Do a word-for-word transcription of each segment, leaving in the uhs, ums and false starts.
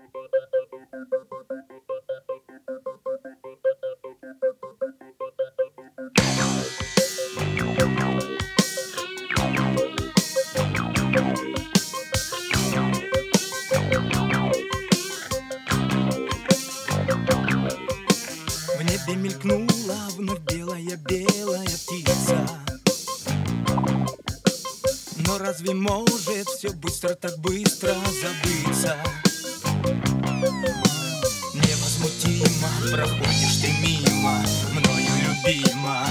В небе мелькнула вновь белая-белая птица. Но разве может все быстро, так быстро забыться? Невозмутимо проходишь ты мимо, мною любима.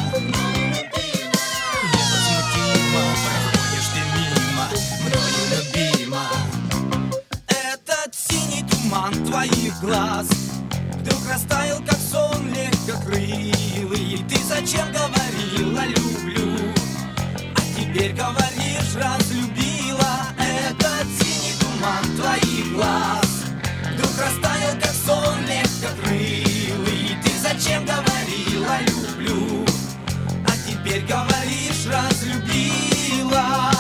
Невозмутимо проходишь ты мимо, мною любима. Этот синий туман твоих глаз вдруг растаял, как сон легкокрылый. Ты зачем говорила «люблю», а теперь говоришь «разлюбила»? Этот синий туман твоих глаз вдруг растаял, как сон легкокрылый. Ты зачем говорила «люблю», а теперь говоришь «разлюбила»?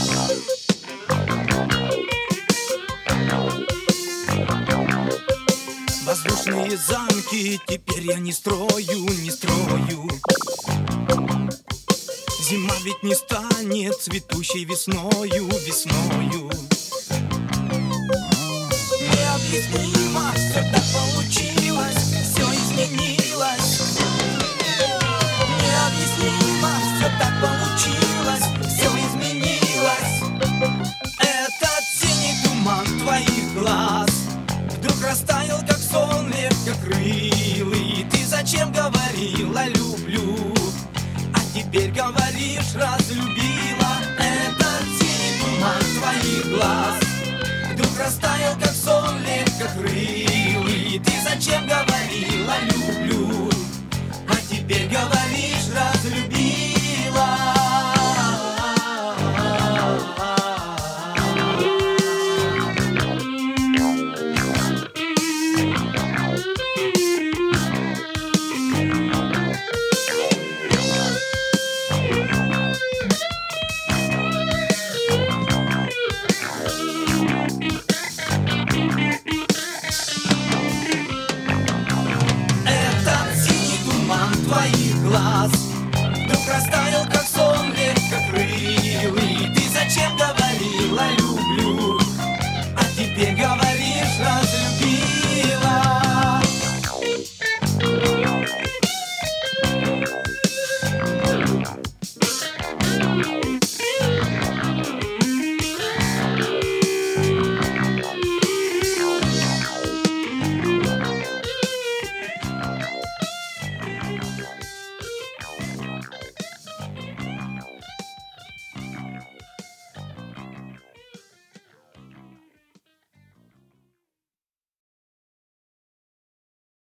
Воздушные замки теперь я не строю, не строю. Зима ведь не станет цветущей весною, весною. Необъяснимо все так получилось, все изменилось. Необъяснимо все так получилось, все изменилось. Этот синий туман твоих глаз вдруг растаял, как сон легкокрылый. Ты зачем говорила «люблю», а теперь говоришь «разлюбила»? Этот синий туман твоих глаз вдруг растаял, как сон легкокрылый. Ты зачем говорила «люблю», а теперь говоришь «разлюбила»? Твоих глаз вдруг растаял, как сон легкокрылый. Ты зачем говорила «люблю», а теперь говоришь «разлюбила»?